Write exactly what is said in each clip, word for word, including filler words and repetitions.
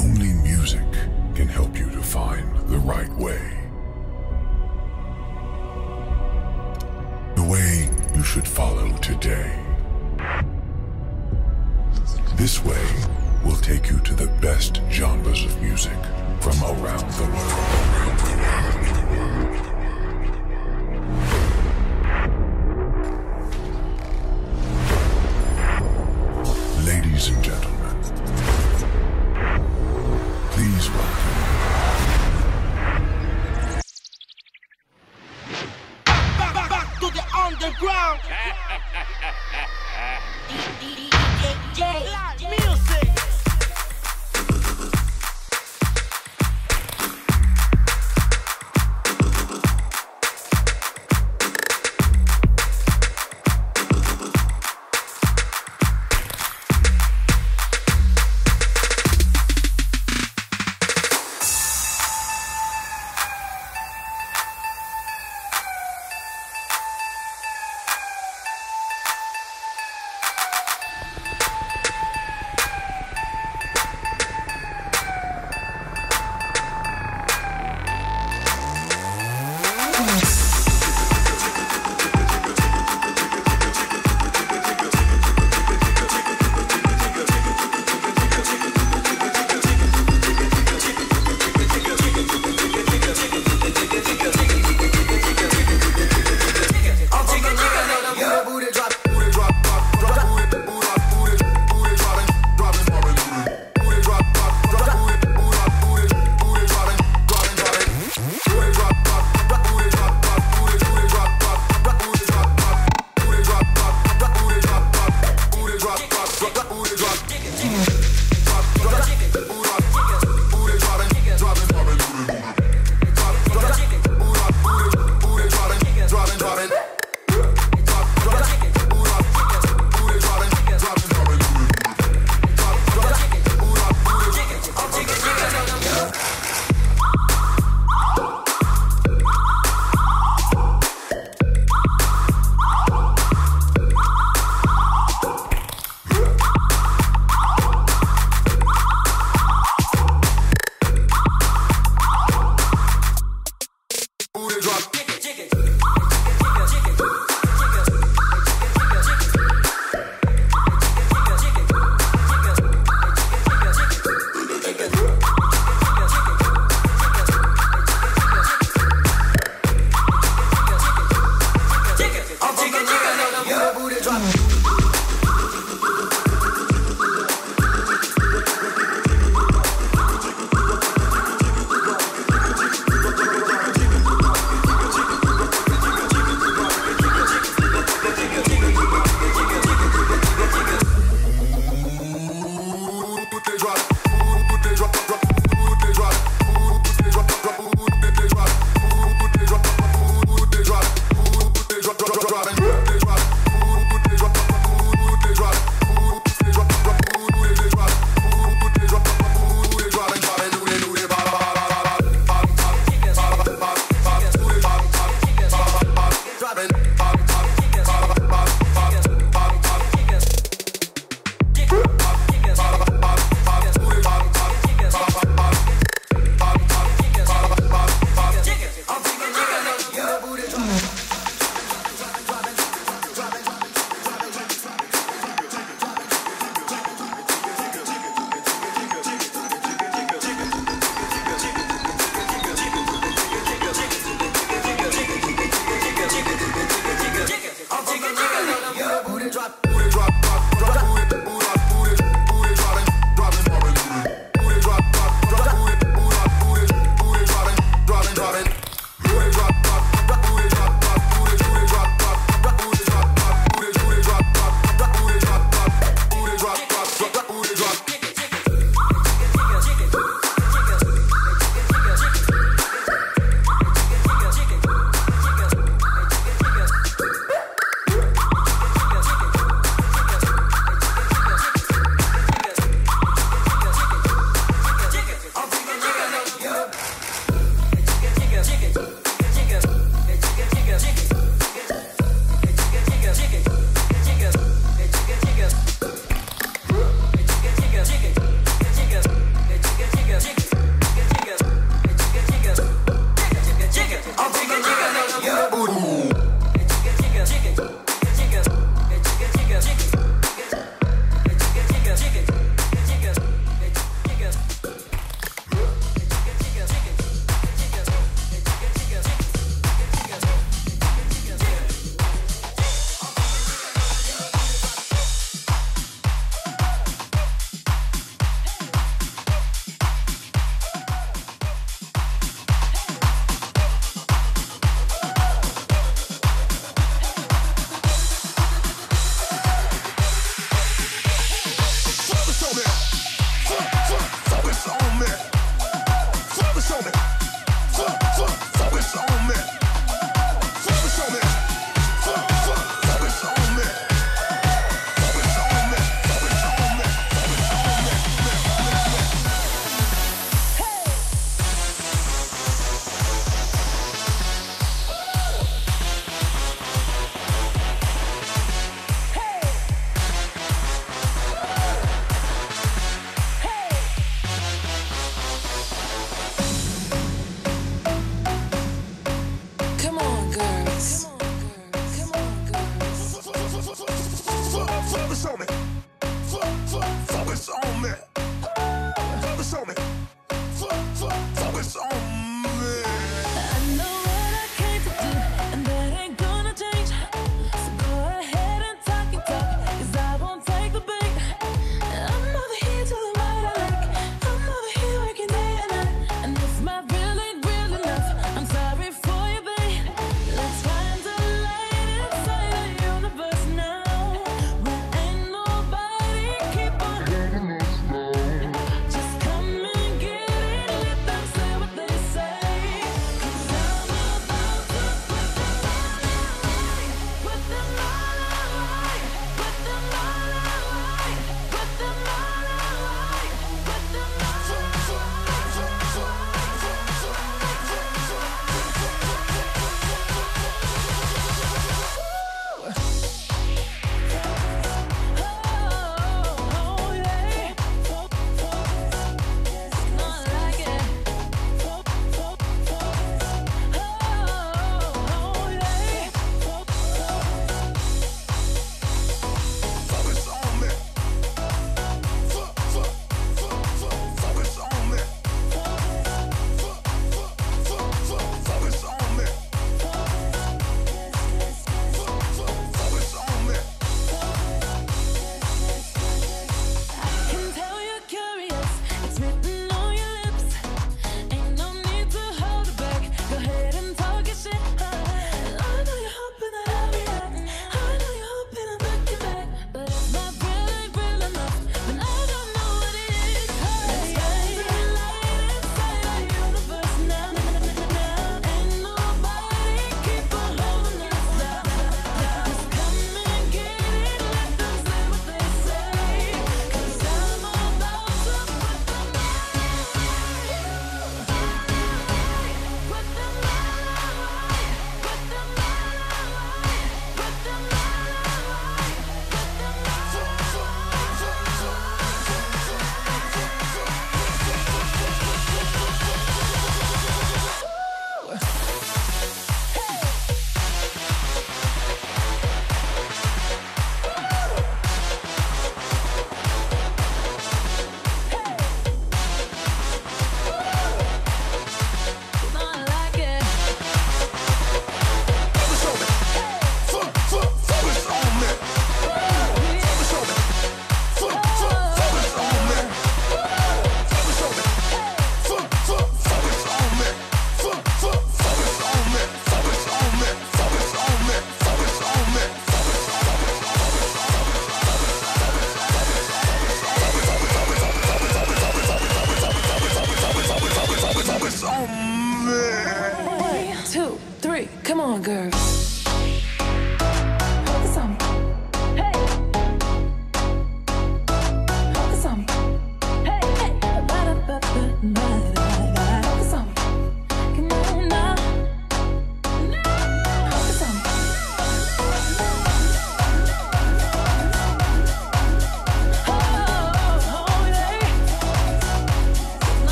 Only music can help you to find the right way. The way you should follow today. This way will take you to the best genres of music from around the world. Ladies and gentlemen, please welcome. Back, back, back to the underground. D J Music.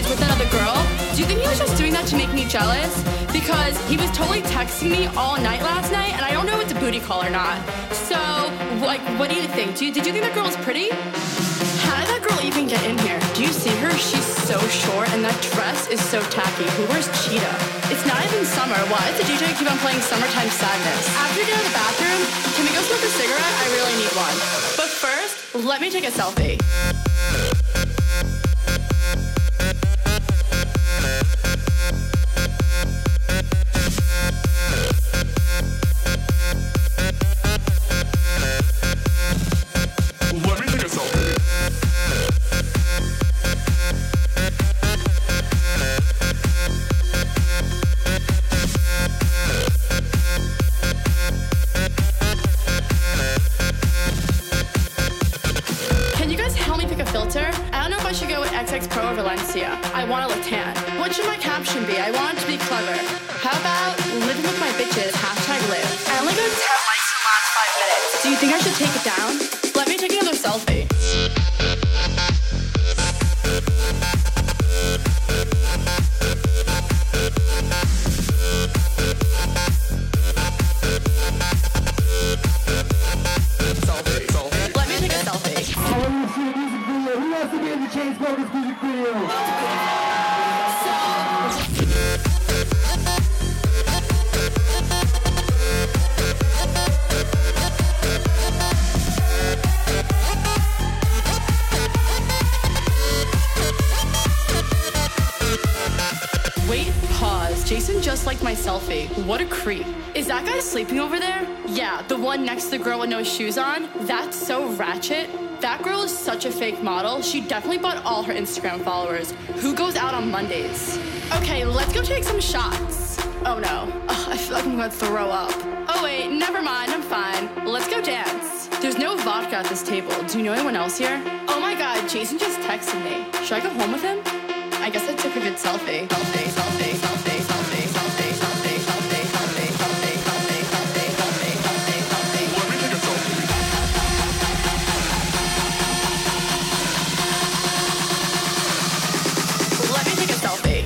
he's with another girl. Do you think he was just doing that to make me jealous? Because he was totally texting me all night last night, and I don't know if it's a booty call or not. So, like, what do you think? Do you, did you think that girl was pretty? How did that girl even get in here? Do you see her? She's so short, and that dress is so tacky. Who wears cheetah? It's not even summer. Why does the D J keep on playing Summertime Sadness? After you get out of the bathroom, can we go smoke a cigarette? I really need one. But first, let me take a selfie. I want to look tan. What should my caption be? I want it to be clever. How about living with my bitches, hashtag live. I only got ten likes in the last five minutes. Do you think I should take it down? Let me take another selfie. Selfie, selfie. Let me take a selfie. I want to see a music video. Who wants to be in the Chainsmokers music video? Wait, pause. Jason just liked my selfie. What a creep. Is that guy sleeping over there? Yeah, the one next to the girl with no shoes on. That's so ratchet. That girl is such a fake model. She definitely bought all her Instagram followers. Who goes out on Mondays? Okay, let's go take some shots. Oh no. Ugh, I feel like I'm gonna throw up. Oh wait, never mind, I'm fine. Let's go dance. There's no vodka at this table. Do you know anyone else here? Oh my god, Jason just texted me. Should I go home with him? I guess I took a good selfie. Selfie, selfie, selfie, selfie, selfie, selfie, selfie, selfie, selfie, selfie, selfie, selfie, selfie, selfie. Let me take a selfie. Let me take a selfie.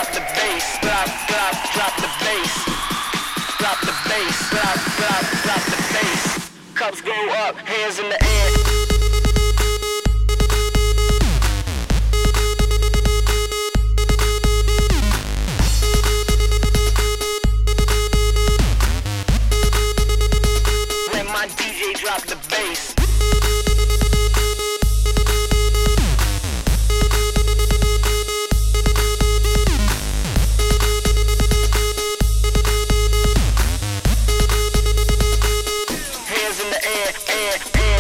drop the bass, drop, drop, drop the bass, drop the bass, drop, drop, drop the bass. Cups go up, hands in the air. Drop the bass. Hands in the air, air, air.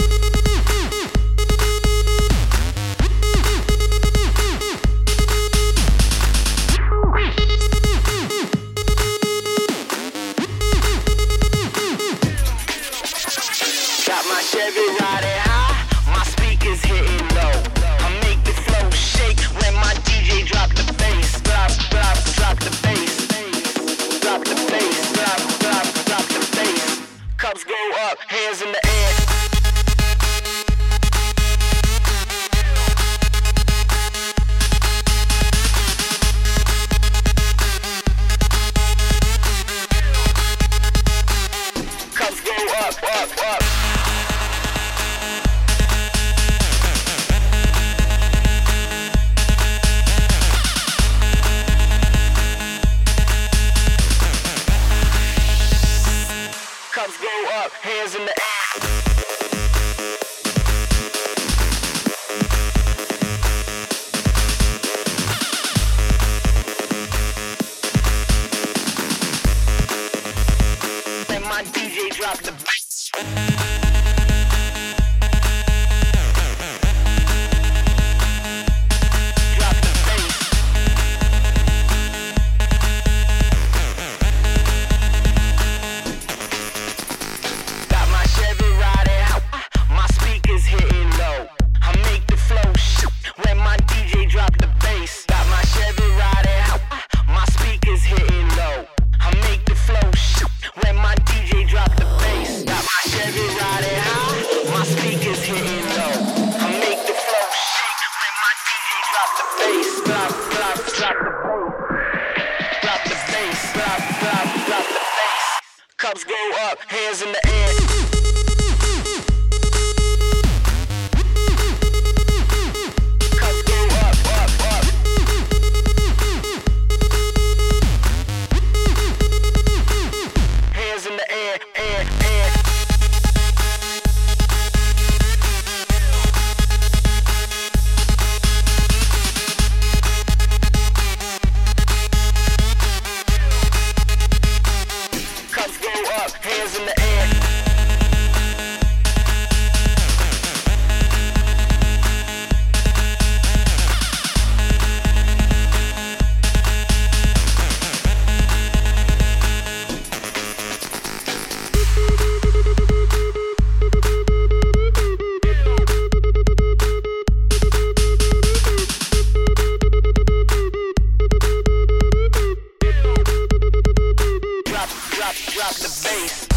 Got my Chevy riding high, my speakers hitting low. I make the flow shake when my D J drop the bass. Drop, drop, drop the bass. Drop the bass, drop, drop, drop the bass. Cups go up, hands in the air. Cups go up, up, up. Cups go up, hands in the air. When my D J drop the bass. Drop the bass. Got my Chevy riding high, my speakers hitting low. I make the flow shit when my D J drop the bass. Got my Chevy riding high, my speakers hitting low. I make the flow shit when my D J drop the bass. Got my Chevy riding high, my speakers hitting low. I make the flow shake when my D J drop the bass. Drop, drop, drop the bass. Drop the bass, drop, drop, drop the bass. Cups go up, hands in the air. Cups go up, up, up. Hands in the air, air, air. Cups go up, hands in the air. Drop, drop, drop the bass.